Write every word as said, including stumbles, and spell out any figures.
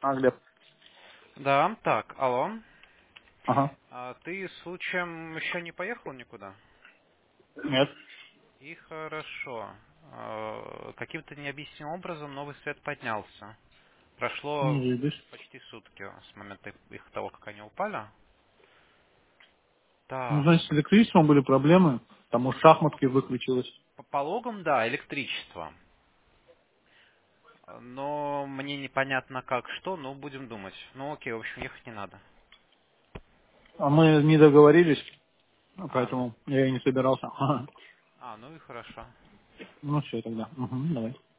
А, Глеб. Да, так, алло. Ага. А ты случаем еще не поехал никуда? Нет. И хорошо. А, Каким-то необъяснимым образом новый свет поднялся. Не Прошло видишь. почти сутки с момента их того, как они упали. Ну, Так, значит, с электричеством были проблемы. Там у ну, шахматки выключилось. по пологам, да, электричество. Но мне непонятно как, что, но будем думать. Ну окей, в общем, ехать не надо. А мы не договорились, А, ну, поэтому я и не собирался. Ага. а, ну и хорошо. Ну, все тогда. Угу, давай.